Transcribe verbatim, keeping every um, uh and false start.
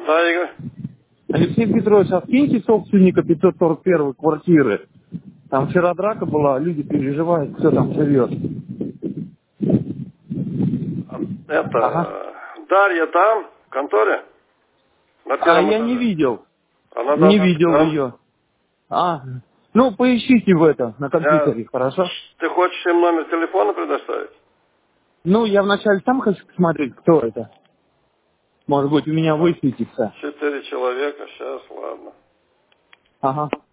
Да, Игорь. Алексей Петрович, а скиньте собственника пятьсот сорок первой квартиры. Там вчера драка была, люди переживают, кто там живет. Ага. Это, Дарья там, в конторе? На А первом я не этаже. видел. Она Не должна быть видел там. ее. А, ну поищите в это, на Я... компьютере, хорошо? Ты хочешь им номер телефона предоставить? Ну, я вначале сам хочу посмотреть, кто это. Может быть, у меня А, высветится. Четыре человека, сейчас, ладно. Ага.